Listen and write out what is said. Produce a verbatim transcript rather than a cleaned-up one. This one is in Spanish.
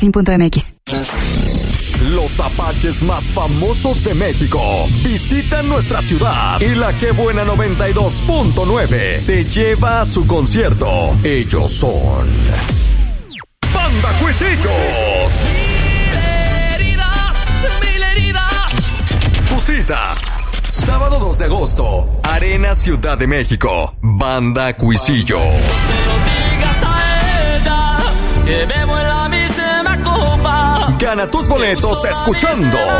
fin punto m x. Los apaches más famosos de México visitan nuestra ciudad y la Que Buena noventa y dos punto nueve te lleva a su concierto. Ellos son Banda Cuisillos. Mil heridas, mil heridas. Tu cita, sábado dos de agosto, Arena Ciudad de México. Banda Cuisillos. Se lo digas a ella, que bebo en la misma copa. Gana tus boletos escuchando